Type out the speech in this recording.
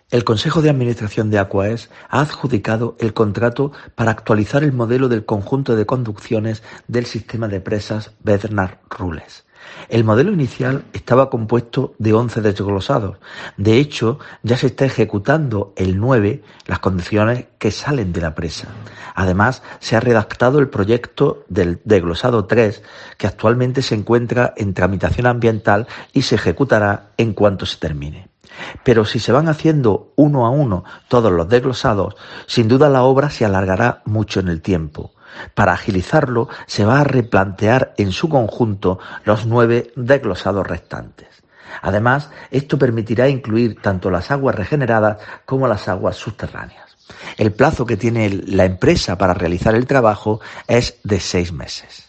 El Consejo de Administración de Aquaes ha adjudicado el contrato para actualizar el modelo del conjunto de conducciones del sistema de presas Bednar-Rules. El modelo inicial estaba compuesto de 11 desglosados. De hecho, ya se está ejecutando el 9, las conducciones que salen de la presa. Además, se ha redactado el proyecto del desglosado 3, que actualmente se encuentra en tramitación ambiental y se ejecutará en cuanto se termine. Pero si se van haciendo uno a uno todos los desglosados, sin duda la obra se alargará mucho en el tiempo. Para agilizarlo, se va a replantear en su conjunto los 9 desglosados restantes. Además, esto permitirá incluir tanto las aguas regeneradas como las aguas subterráneas. El plazo que tiene la empresa para realizar el trabajo es de 6 meses.